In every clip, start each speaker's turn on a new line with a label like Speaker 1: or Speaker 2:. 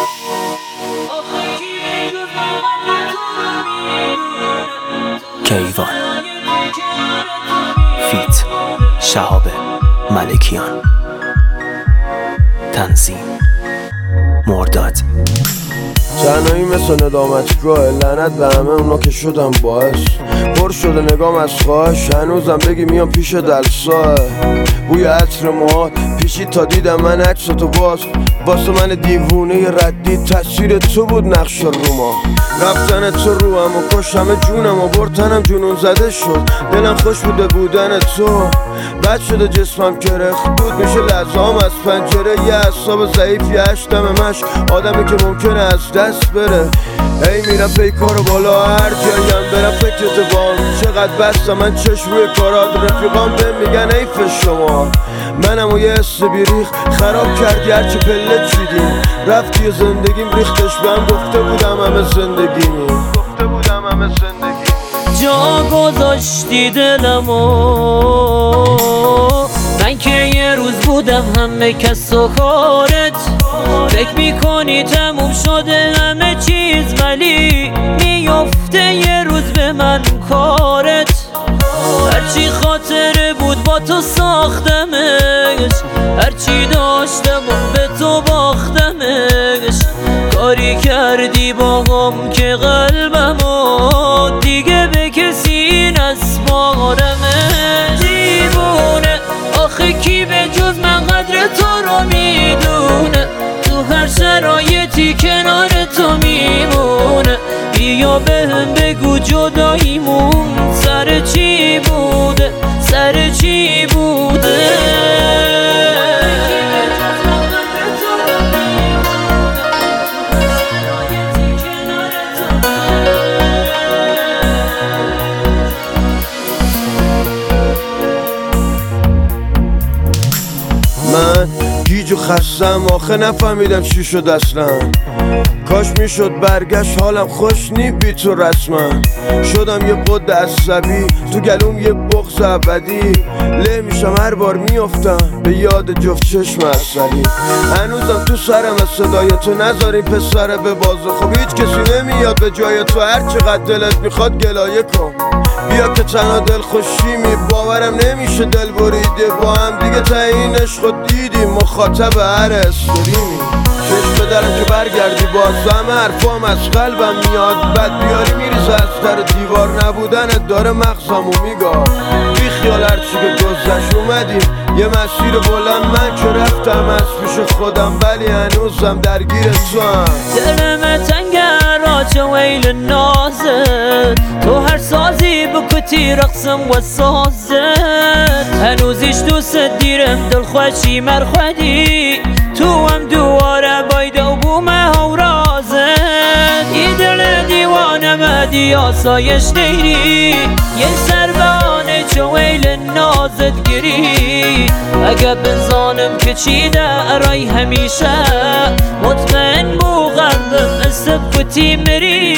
Speaker 1: کیوان فیت شهاب ملکیان، تنظیم مرداد.
Speaker 2: تنهایی مثل ندامتگاه، لعنت به همه اونا که شدم باعث. پر شده نگام از خواهش، هنوزم بگی میام پیش دلساه. بوی عطر موهات پیشید تا دیدم من عکستو باز. واسه من دیوونه ردی تاثیر تو بود نقش روما. رفتن تو رو هم و کش همه جونم و برتنم جنون زده شد. دلم خوش بوده بودن تو، بد شده جسمم که رخدود میشه لحظه‌ام از پنجره. یه اعصاب ضعیفی هشتم مش آدمی که ممکنه از دست بره. هی میرم پیکارو بالا، هر جاییم برم فکرت بام. چقدر بستم من چشم روی کارات، رفیقام بهم میگن حیف شما. منم و یه حس بیریخ خراب کردی هرچی پله چیدیم. رفتی و زندگیم ریختش بهم، گفته بودم همه زندگیمی.
Speaker 3: جا گذاشتی دلمو، من که یه روز بودم همه کس و کارت. فکر میکنی تموم شده همه چیز، ولی میفته یه روز به من کارت. هرچی خاطره بود با تو ساختمش، هرچی داشتم و به تو باختمش. کاری کردی باهم که قلبمو دیگه به کسی نسپارمش. دیوونه آخه کی به جز من قدر تو رو میدونه، تو هر شرایطی کنار تو میمونه. بیا بهم بگو جداییمون سر چی بوده، سر چی بوده.
Speaker 2: من گیج و خستم آخه نفهمیدم چی شد اصلا. کاش میشد برگشت حالم خوش نی بی تو رسما. شدم یه قد عصبی تو گلوم یه بغض ابدی. له میشم هر بار میافتم به یاد جفت چشم عسلی. هنوزم تو سرم از صدای تو، نذاری پسره به بازه. خب هیچ کسی نمیاد به جای تو، هر چقدر دلت میخواد گلایه کن. بیا که تنها دل خوشیمی، باورم نمیشه دل بریده با هم دیگه. تعیین عشق دیدیم مخاطب هر استریمی. چشم بدرم که برگردی باز، همه حرفام از قلبم میاد. بد بیاری میریزه از در دیوار، نبودنت داره مغزمو میگاه. بی خیال هرچی که گذشت اومدیم یه مسیر بلند. من که رفتم از پیش خودم، ولی هنوزم درگیر تو هم.
Speaker 3: دلم تنگر آچه ویل نازت، تو هر سازی بکتی رقصم و سازت. هنوزیش دوست دیرم دل خوشی مرخودی، تو هم دواره بایده و بومه و رازت. یه دل دیوانه مدی آسایش نیری، یه سربانه چه ویل نازت گیری. اگه بزانم که چی دارای همیشه، مطمئن بو قلبم استبکتی مری.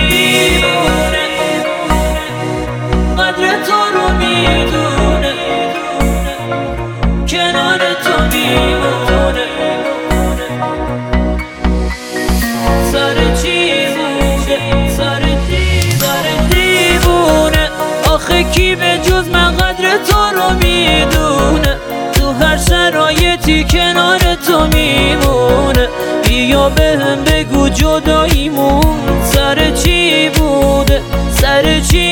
Speaker 3: قدر تو رو میدونه، کنار تو میمونه. سر چی بوده، سر دیوونه آخه کی به جز من قدر تو رو میدونه، تو هر شرایطی کنار تو میمونه. بیا بهم بگو جداییمون سر چی بوده، سر چی